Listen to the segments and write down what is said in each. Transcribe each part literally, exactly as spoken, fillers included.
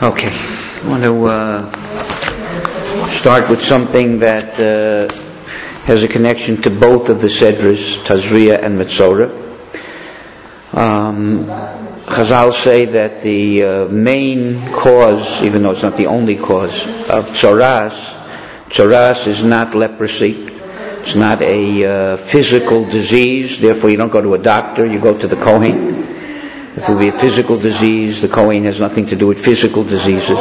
Okay, I want to uh, start with something that uh, has a connection to both of the Sedras, Tazria and Metzora. Um, Chazal say that the uh, main cause, even though it's not the only cause, of tzoras, tzoras is not leprosy. It's not a uh, physical disease, therefore you don't go to a doctor, you go to the Kohen. If it would be a physical disease, the Kohen has nothing to do with physical diseases.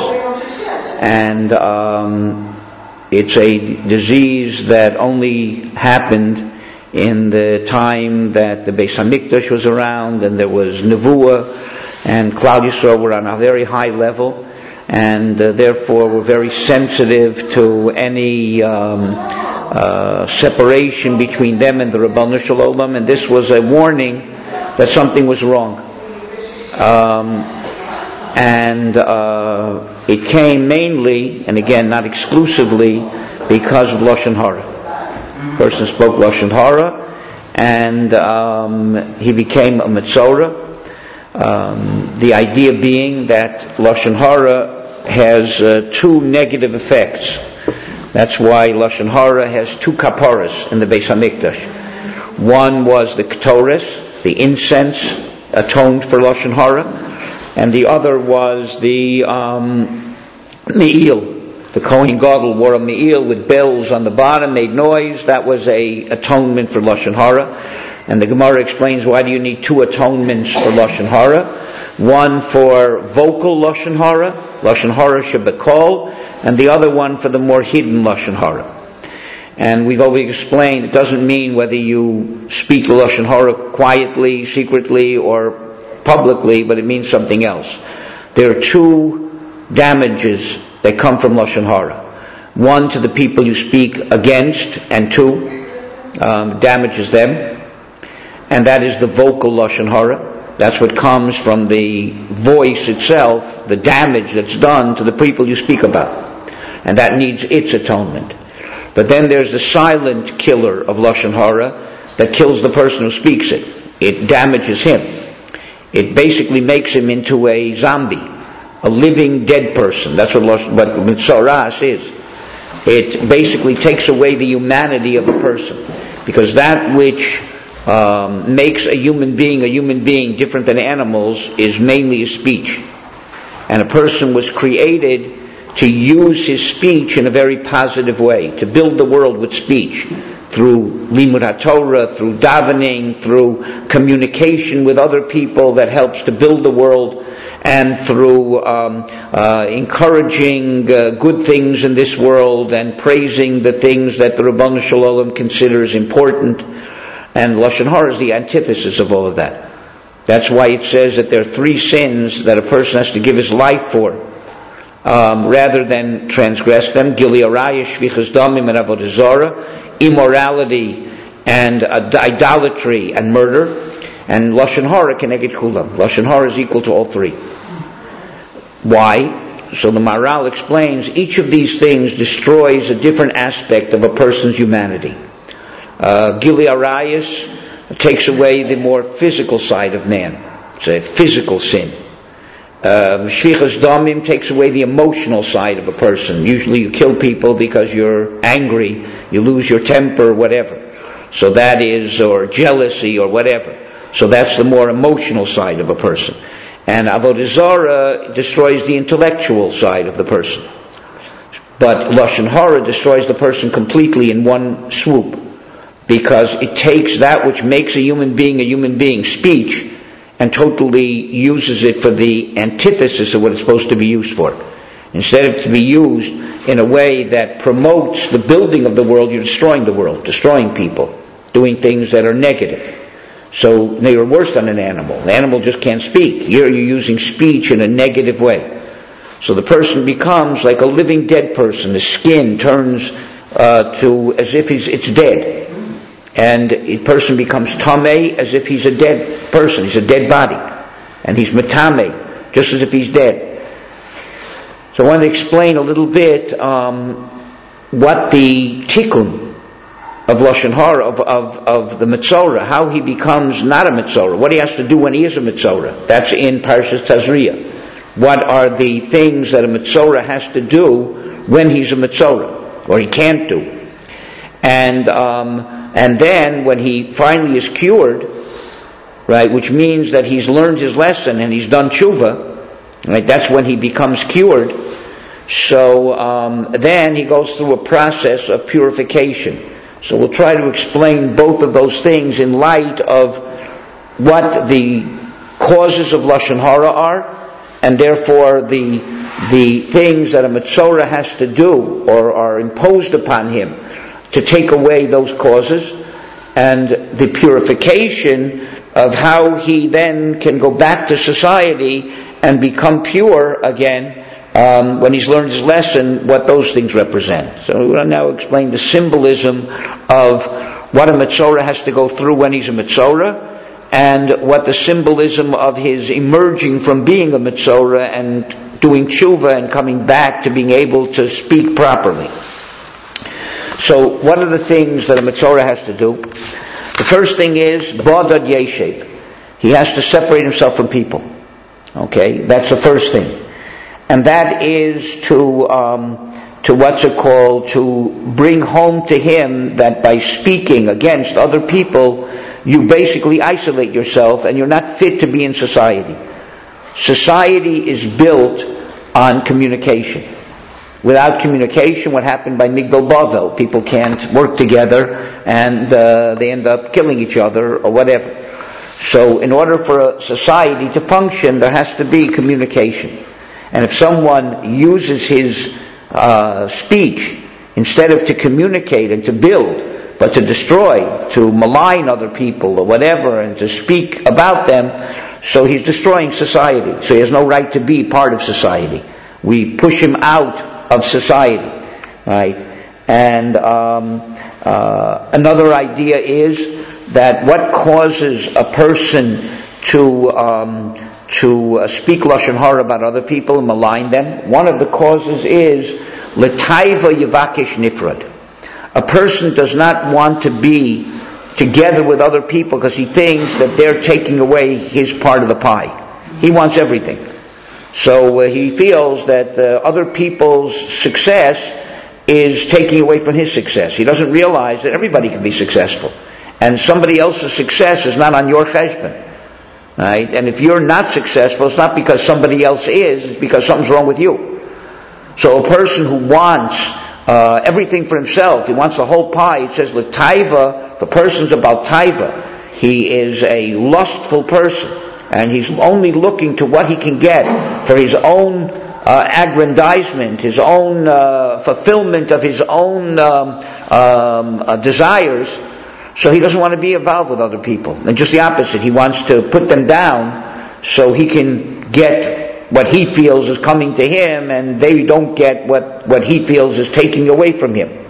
And um, it's a disease that only happened in the time that the Beis Hamikdash was around, and there was Nevuah, and Klal Yisrael were on a very high level, and uh, therefore were very sensitive to any um, uh, separation between them and the Ribono Shel Olam, and this was a warning that something was wrong. Um, and uh, it came mainly, and again not exclusively, because of Lashon Hara. A person spoke Lashon Hara, and um, he became a Metzora. Um, the idea being that Lashon Hara has uh, two negative effects. That's why Lashon Hara has two kaparas in the Beis Hamikdash. One was the Ketores, the incense, atoned for Lashon Hara, and the other was the um, Me'il. The Kohen Gadol wore a Me'il with bells on the bottom, made noise. That was a atonement for Lashon Hara. And the Gemara explains, why do you need two atonements for Lashon Hara? One for vocal Lashon Hara, Lashon Hara Shebekol, and the other one for the more hidden Lashon Hara. And we've always explained, it doesn't mean whether you speak the Lashon Hara quietly, secretly, or publicly, but it means something else. There are two damages that come from Lashon Hara. One to the people you speak against, and two, um, damages them. And that is the vocal Lashon Hara. That's what comes from the voice itself, the damage that's done to the people you speak about. And that needs its atonement. But then there's the silent killer of Lashon Hara that kills the person who speaks it. It damages him. It basically makes him into a zombie, a living dead person. That's what Lashon, what Metzoras is. It basically takes away the humanity of a person, because that which um, makes a human being a human being different than animals is mainly his speech. And a person was created to use his speech in a very positive way, to build the world with speech, through Limud HaTorah, through davening, through communication with other people that helps to build the world, and through um, uh, encouraging uh, good things in this world and praising the things that the Ribono Shel Olam considers important. And Lashon Hara is the antithesis of all of that. That's why it says that there are three sins that a person has to give his life for, Um, rather than transgress them: Gili Araya, Shvichas Damim, and Avodah Zarah, immorality and uh, idolatry and murder, and Lashon Hara Keneged Kulam. Lashon Hara is equal to all three. Why? So the Maharal explains, each of these things destroys a different aspect of a person's humanity. Uh, Gili Arayas takes away the more physical side of man. It's a physical sin. Um, Shvichas Damim takes away the emotional side of a person. Usually you kill people because you're angry, you lose your temper, whatever. So that is, or jealousy, or whatever. So that's the more emotional side of a person. And Avodah Zarah destroys the intellectual side of the person. But Lashon Hara destroys the person completely in one swoop, because it takes that which makes a human being a human being, speech, and totally uses it for the antithesis of what it's supposed to be used for. Instead of to be used in a way that promotes the building of the world, you're destroying the world, destroying people, doing things that are negative. So you're worse than an animal. The animal just can't speak. You're, you're using speech in a negative way. So the person becomes like a living dead person. The skin turns uh, to as if he's, it's dead. And a person becomes tameh as if he's a dead person. He's a dead body. And he's metameh, just as if he's dead. So I want to explain a little bit um, what the tikkun of Lashon Hara, of, of, of the Metzora, how he becomes not a Metzora, what he has to do when he is a Metzora. That's in Parshas Tazria. what are the things that a Metzorah has to do when he's a Metzorah, or he can't do. And um, and then when he finally is cured, right, which means that he's learned his lesson and he's done tshuva, right, that's when he becomes cured. So um, then he goes through a process of purification. So we'll try to explain both of those things in light of what the causes of Lashon Hara are, and therefore the the things that a Metzorah has to do or are imposed upon him to take away those causes, and the purification of how he then can go back to society and become pure again um, when he's learned his lesson, what those things represent. So we're going to now explain the symbolism of what a Metzorah has to go through when he's a Metzorah, and what the symbolism of his emerging from being a Metzorah and doing tshuva and coming back to being able to speak properly. So what are the things that a Metzorah has to do? The first thing is Badad Yeshev. He has to separate himself from people. Okay, that's the first thing. And that is to, um, to what's it called, to bring home to him that by speaking against other people, you basically isolate yourself and you're not fit to be in society. Society is built on communication. Without communication, what happened by Migdal Bavel? People can't work together and uh, they end up killing each other or whatever. So in order for a society to function, there has to be communication. And if someone uses his uh, speech instead of to communicate and to build, but to destroy, to malign other people or whatever, and to speak about them, so he's destroying society. So he has no right to be part of society. We push him out of society, right? And um, uh, another idea is that what causes a person to um, to uh, speak Lashon Hara about other people and malign them, one of the causes is L'taiva Yevakish Nifrad. A person does not want to be together with other people because he thinks that they're taking away his part of the pie. He wants everything. So uh, he feels that uh, other people's success is taking away from his success. He doesn't realize that everybody can be successful. And somebody else's success is not on your cheshbon. Right? And if you're not successful, it's not because somebody else is, it's because something's wrong with you. So a person who wants uh, everything for himself, he wants the whole pie, it says, L'taiva, if a person's about taiva, he is a lustful person. And he's only looking to what he can get for his own uh, aggrandizement, his own uh, fulfillment of his own um, um, uh, desires. So he doesn't want to be involved with other people. And just the opposite, he wants to put them down so he can get what he feels is coming to him, and they don't get what, what he feels is taking away from him.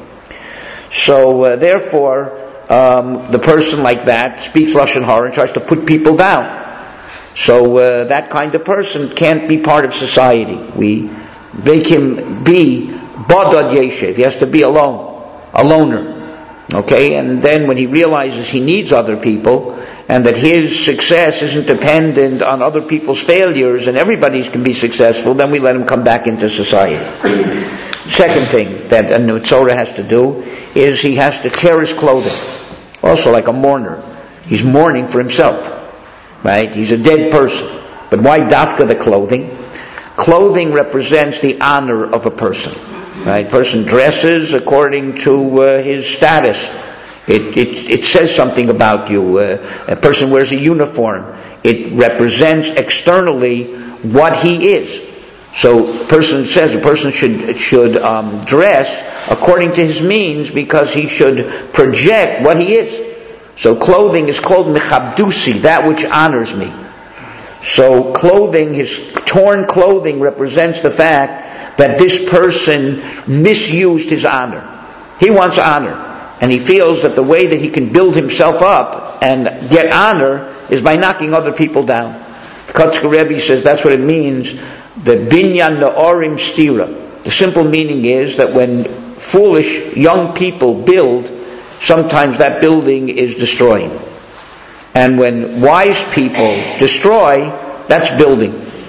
So uh, therefore, um, the person like that speaks Lashon Hara and tries to put people down. So uh, that kind of person can't be part of society. We make him be Badad Yeshev. He has to be alone, a loner. Okay, and then when he realizes he needs other people and that his success isn't dependent on other people's failures and everybody can be successful, then we let him come back into society. Second thing that a Metzorah has to do is he has to tear his clothing. Also like a mourner. He's mourning for himself. Right? He's a dead person. But why dafka the clothing? Clothing represents the honor of a person. Right? Person dresses according to uh, his status. It, it it says something about you. Uh, a person wears a uniform. It represents externally what he is. So, person says a person should should um, dress according to his means because he should project what he is. So clothing is called mechabdusi, that which honors me. So clothing, his torn clothing represents the fact that this person misused his honor. He wants honor. And he feels that the way that he can build himself up and get honor is by knocking other people down. The Kotzker Rebbe says that's what it means, the binyan na'orim stira. The simple meaning is that when foolish young people build, sometimes that building is destroying. And when wise people destroy, that's building.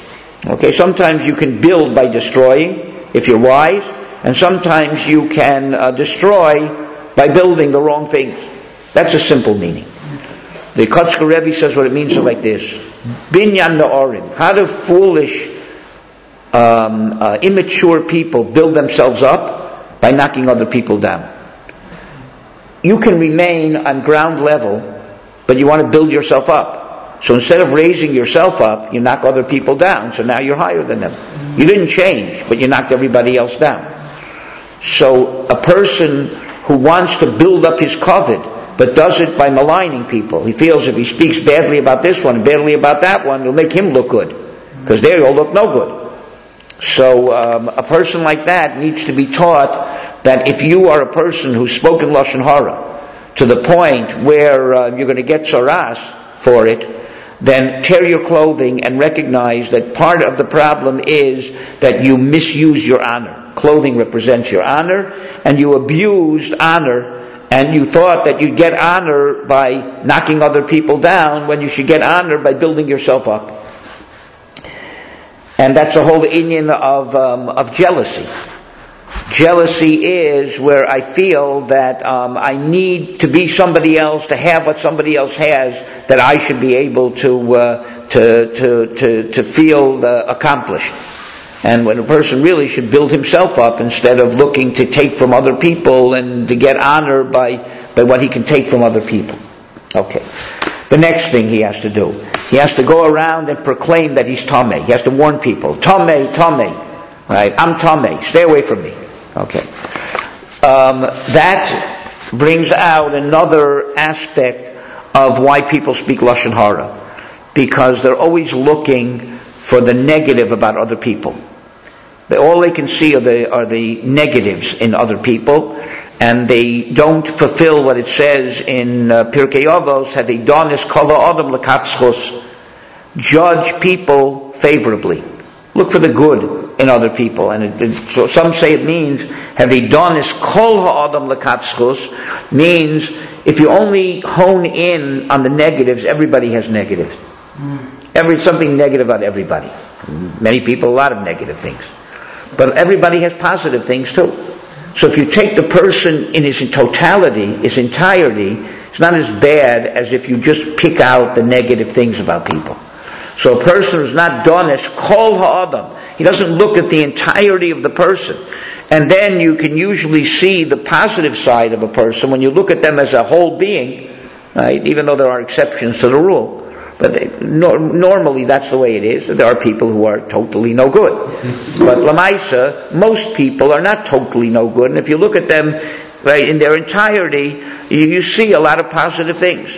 Okay, sometimes you can build by destroying, if you're wise, and sometimes you can uh, destroy by building the wrong things. That's a simple meaning. The Kotzker Rebbe says what it means like this. Binyan na'orim. How do foolish, um, uh, immature people build themselves up? By knocking other people down. You can remain on ground level, but you want to build yourself up. So instead of raising yourself up, you knock other people down. So now you're higher than them. You didn't change, but you knocked everybody else down. So a person who wants to build up his kavod, but does it by maligning people. He feels if he speaks badly about this one and badly about that one, it'll make him look good. Because they all look no good. So um, a person like that needs to be taught that if you are a person who's spoken Lashon Hara to the point where uh, you're going to get tzaras for it, then tear your clothing and recognize that part of the problem is that you misuse your honor. Clothing represents your honor, and you abused honor, and you thought that you'd get honor by knocking other people down when you should get honor by building yourself up. And that's the whole inyan of um, of jealousy. Jealousy is where I feel that um, I need to be somebody else, to have what somebody else has, that I should be able to uh, to, to to to feel uh, accomplished. And when a person really should build himself up instead of looking to take from other people and to get honor by by what he can take from other people. Okay. The next thing he has to do, he has to go around and proclaim that he's Tameh. He has to warn people, Tameh, Tameh. Right? I'm Tameh. Stay away from me. Okay. Um, that brings out another aspect of why people speak Lashon Hara. Because they're always looking for the negative about other people. They, all they can see are the, are the negatives in other people, and they don't fulfill what it says in uh, Pirkei Avos, Hadidonis kol adam lekatzchus. Judge people favorably. Look for the good in other people. And it, it, so some say it means, Hadidonis kol ha'adam lekatzchus, means if you only hone in on the negatives, everybody has negatives. Every, something negative about everybody. Many people, a lot of negative things. But everybody has positive things too. So if you take the person in his totality, his entirety, it's not as bad as if you just pick out the negative things about people. So a person who's not donis, kol ha'adam, he doesn't look at the entirety of the person. And then you can usually see the positive side of a person when you look at them as a whole being, right? Even though there are exceptions to the rule. But they, no, normally that's the way it is. There are people who are totally no good. But Lamaisa, most people are not totally no good. And if you look at them right, in their entirety, you, you see a lot of positive things.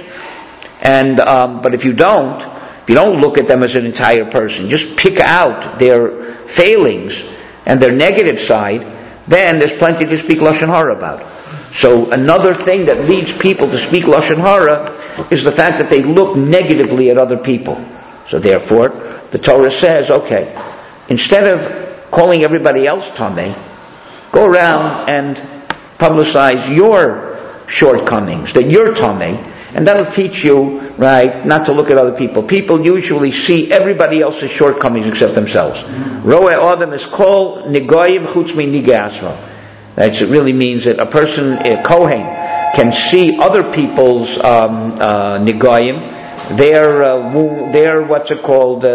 And um, but if you don't, if you don't look at them as an entire person, just pick out their failings and their negative side, then there's plenty to speak Lashon Hara about. So another thing that leads people to speak Lashon Hara is the fact that they look negatively at other people. So therefore, the Torah says, okay, instead of calling everybody else Tameh, go around and publicize your shortcomings, that you're Tameh, and that'll teach you, right, not to look at other people. People usually see everybody else's shortcomings except themselves. Roe Adam is called Nigoyim Chutz Mi Nigei Asmo. That it really means that a person, a Kohen, can see other people's um, uh, Nigoyim, their, uh, their, what's it called, uh,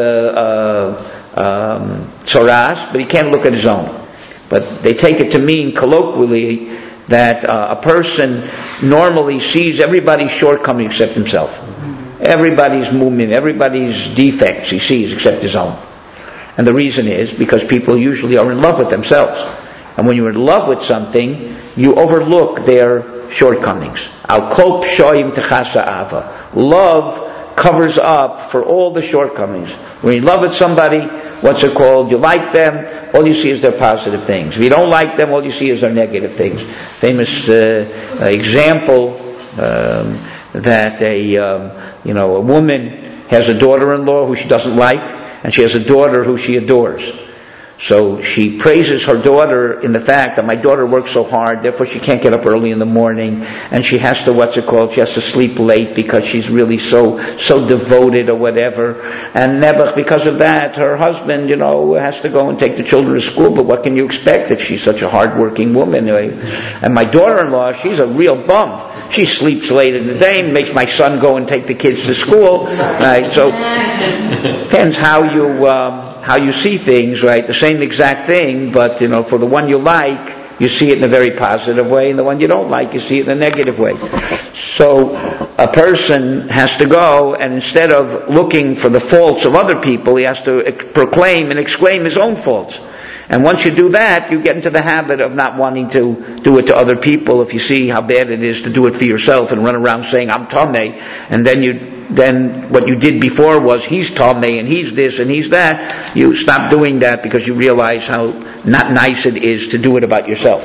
uh, um, tzaras, but he can't look at his own. But they take it to mean colloquially that uh, a person normally sees everybody's shortcomings except himself. Everybody's movement, everybody's defects he sees except his own. And the reason is because people usually are in love with themselves. And when you're in love with something, you overlook their shortcomings. Al kol pshoyim techasa ava. Love covers up for all the shortcomings. When you're in love with somebody, what's it called? You like them, all you see is their positive things. If you don't like them, all you see is their negative things. Famous uh, example um, that a um, you know a woman has a daughter-in-law who she doesn't like, and she has a daughter who she adores. So she praises her daughter in the fact that my daughter works so hard, therefore she can't get up early in the morning, and she has to, what's it called, she has to sleep late because she's really so, so devoted or whatever. And Nebuch, because of that, her husband, you know, has to go and take the children to school, but what can you expect if she's such a hard-working woman? And my daughter-in-law, she's a real bum. She sleeps late in the day and makes my son go and take the kids to school. Right? So, depends how you, um, how you see things, right? The same exact thing, but, you know, for the one you like, you see it in a very positive way, and the one you don't like, you see it in a negative way. So, a person has to go, and instead of looking for the faults of other people, he has to proclaim and exclaim his own faults. And once you do that, you get into the habit of not wanting to do it to other people. If you see how bad it is to do it for yourself and run around saying, I'm Tameh, and then you, then what you did before was, he's Tameh, and he's this, and he's that, you stop doing that because you realize how not nice it is to do it about yourself.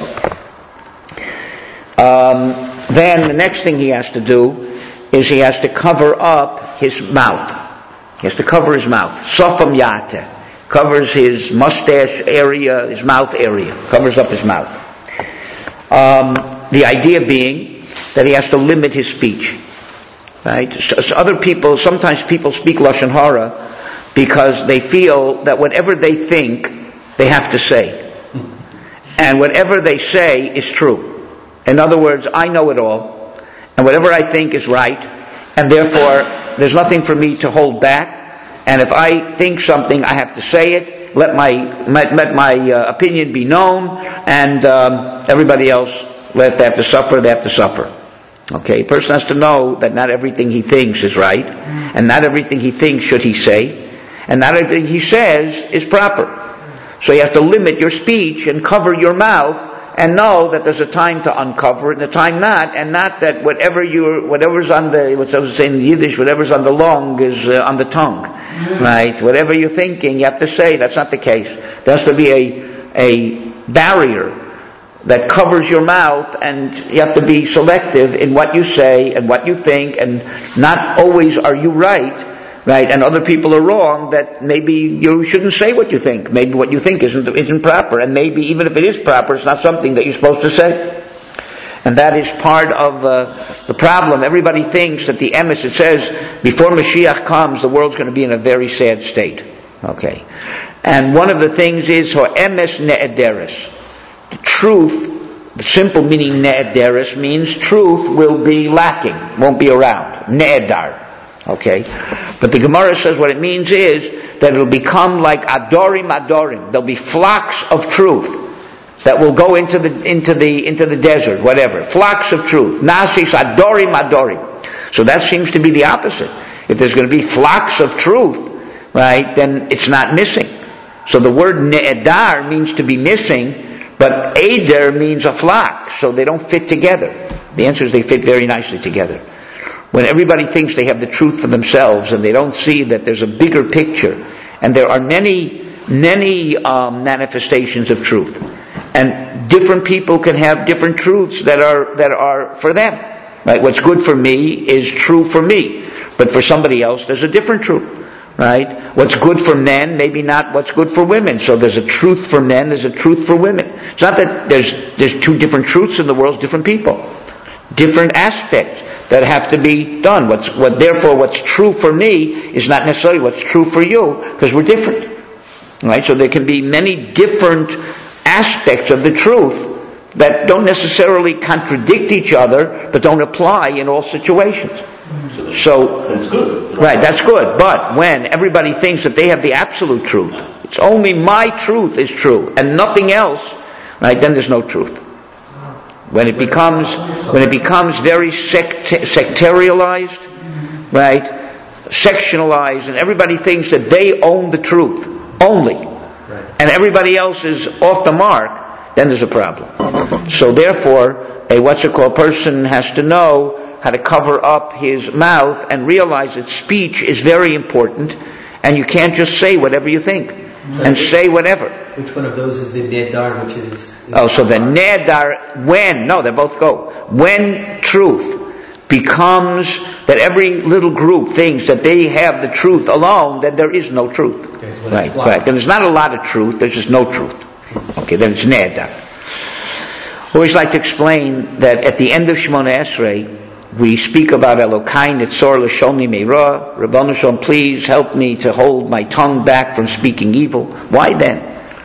Um, then the next thing he has to do is he has to cover up his mouth. He has to cover his mouth. Sofam yate. Covers his mustache area, his mouth area. Covers up his mouth. Um, the idea being that he has to limit his speech. Right? So, so other people, sometimes people speak Lashon Hara because they feel that whatever they think, they have to say. And whatever they say is true. In other words, I know it all, and whatever I think is right, and therefore there's nothing for me to hold back. And if I think something, I have to say it. Let my let, let my uh, opinion be known, and um, everybody else, if they have to suffer, they have to suffer. Okay, a person has to know that not everything he thinks is right, and not everything he thinks should he say, and not everything he says is proper. So you have to limit your speech and cover your mouth, and know that there's a time to uncover it and a time not, and not that whatever you whatever's on the, what's I was saying in Yiddish, whatever's on the lung is uh, on the tongue, mm-hmm. Right? Whatever you're thinking, you have to say. That's not the case. There has to be a a barrier that covers your mouth, and you have to be selective in what you say and what you think, and not always are you right. Right, and other people are wrong, that maybe you shouldn't say what you think. Maybe what you think isn't isn't proper, and maybe even if it is proper, it's not something that you're supposed to say. And that is part of uh, the problem. Everybody thinks that the emes, it says, before Mashiach comes, the world's going to be in a very sad state. Okay. And one of the things is, ho emes ne'ederes. The truth, the simple meaning ne'ederes means truth will be lacking, won't be around. Ne'edar. Okay, but the Gemara says what it means is that it'll become like adorim adorim. There'll be flocks of truth that will go into the into the into the desert, whatever. Flocks of truth. Nasis adorim adorim. So that seems to be the opposite. If there's going to be flocks of truth, right, then it's not missing. So the word ne'edar means to be missing, but eder means a flock. So they don't fit together. The answer is they fit very nicely together. When everybody thinks they have the truth for themselves and they don't see that there's a bigger picture, and there are many, many um, manifestations of truth, and different people can have different truths that are that are for them. Right? What's good for me is true for me, but for somebody else there's a different truth. Right? What's good for men, maybe not what's good for women. So there's a truth for men, there's a truth for women. It's not that there's there's two different truths in the world, different people, different aspects that have to be done. What's what? Therefore, what's true for me is not necessarily what's true for you, because we're different, right? So there can be many different aspects of the truth that don't necessarily contradict each other, but don't apply in all situations. So that's good, right? That's good. But when everybody thinks that they have the absolute truth, it's only my truth is true and nothing else, right? Then there's no truth. When it becomes, when it becomes very sect- sectarialized, right, sectionalized, and everybody thinks that they own the truth only, and everybody else is off the mark, then there's a problem. So therefore, a what's it called person has to know how to cover up his mouth and realize that speech is very important, and you can't just say whatever you think and say whatever. Which one of those is the Nedar, which is... Oh, so the Nedar, when, no, they both go. When truth becomes that every little group thinks that they have the truth alone, then there is no truth. Okay, so Right, right. And there's not a lot of truth, there's just no truth. Okay, then it's neder. I always like to explain that at the end of Shemona Esrei, we speak about Elokai Nitzor L'Shoni Meira. Rabbanu Shalom, please help me to hold my tongue back from speaking evil. Why then?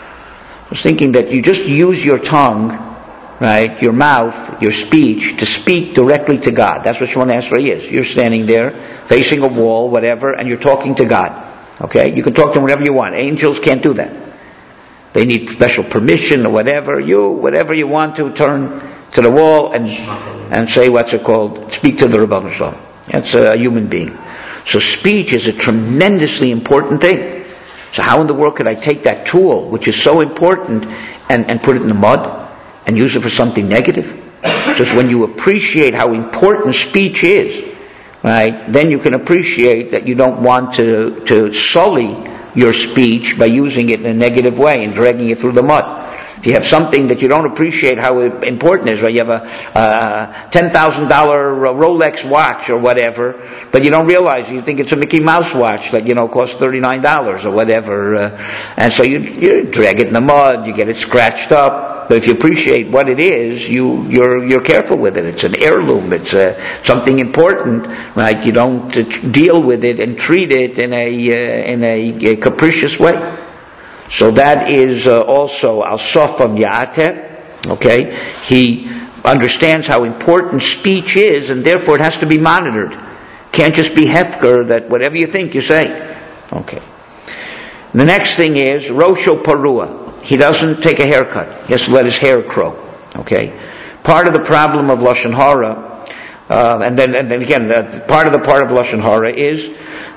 I was thinking that you just use your tongue, right, your mouth, your speech, to speak directly to God. That's what Shemona Esrei is. You're standing there, facing a wall, whatever, and you're talking to God. Okay? You can talk to him whenever you want. Angels can't do that. They need special permission or whatever. You, whatever you want to, turn to the wall and and say, what's it called? Speak to the Rabbanu Shalom. That's a human being. So speech is a tremendously important thing. So how in the world could I take that tool, which is so important, and, and put it in the mud and use it for something negative? Just when you appreciate how important speech is, right, then you can appreciate that you don't want to, to sully your speech by using it in a negative way and dragging it through the mud. If you have something that you don't appreciate how important it is, right? You have a uh, ten thousand dollars Rolex watch or whatever, but you don't realize, you think it's a Mickey Mouse watch that, you know, costs thirty-nine dollars or whatever, uh, and so you, you drag it in the mud, you get it scratched up. But if you appreciate what it is, you, you're, you're careful with it. It's an heirloom. It's uh, something important, right? You don't uh, deal with it and treat it in a, uh, in a, a capricious way. So that is uh, also al sofam ya'ateh. Okay, he understands how important speech is, and therefore it has to be monitored. Can't just be hefker that whatever you think you say. Okay. The next thing is rosho parua. He doesn't take a haircut. He has to let his hair grow. Okay. Part of the problem of lashon hara, uh, and then and then again, uh, part of the part of lashon hara is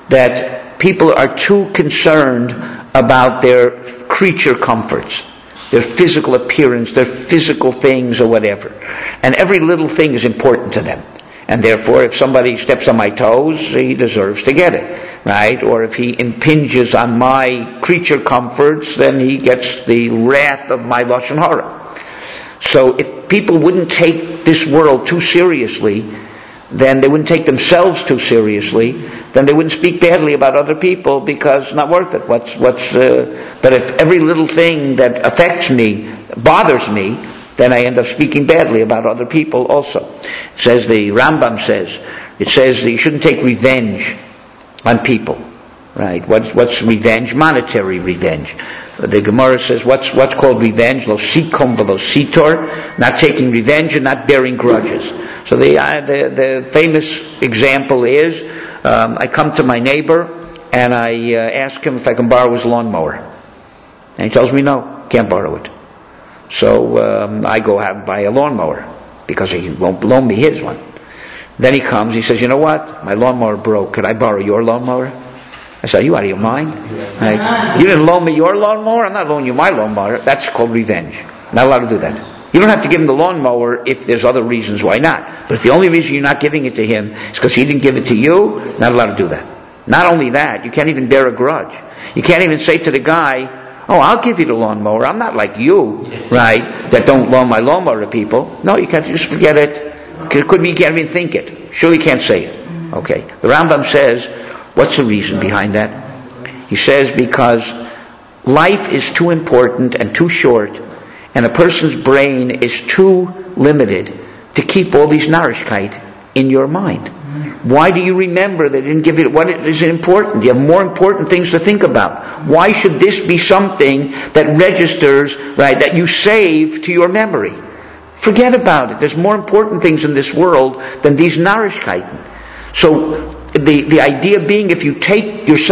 that people are too concerned about their creature comforts, their physical appearance, their physical things or whatever. And every little thing is important to them. And therefore, if somebody steps on my toes, he deserves to get it, right? Or if he impinges on my creature comforts, then he gets the wrath of my lashon hara. So if people wouldn't take this world too seriously, then they wouldn't take themselves too seriously, then they wouldn't speak badly about other people because it's not worth it. What's, what's, uh, but if every little thing that affects me bothers me, then I end up speaking badly about other people also. It says, the Rambam says, it says that you shouldn't take revenge on people. Right? What's, what's revenge? Monetary revenge. The Gemara says, what's, what's called revenge? Lo sikom v'lo sitor. Not taking revenge and not bearing grudges. So the, uh, the, the famous example is, um, I come to my neighbor and I uh, ask him if I can borrow his lawnmower. And he tells me no, can't borrow it. So um, I go out and buy a lawnmower because he won't loan me his one. Then he comes, he says, you know what? My lawnmower broke. Could I borrow your lawnmower? I said, are you out of your mind? Like, you didn't loan me your lawnmower? I'm not loaning you my lawnmower. That's called revenge. Not allowed to do that. You don't have to give him the lawnmower if there's other reasons why not. But if the only reason you're not giving it to him is because he didn't give it to you, not allowed to do that. Not only that, you can't even bear a grudge. You can't even say to the guy, oh, I'll give you the lawnmower. I'm not like you, right, that don't loan my lawnmower to people. No, you can't just forget it. It could be you can't even think it. Sure, you can't say it. Okay. The Rambam says, what's the reason behind that? He says because life is too important and too short, and a person's brain is too limited to keep all these narishkeit in your mind. Why do you remember they didn't give it? What is important? You have more important things to think about. Why should this be something that registers, right, that you save to your memory? Forget about it. There's more important things in this world than these narishkeiten. So the, the idea being, if you take yourself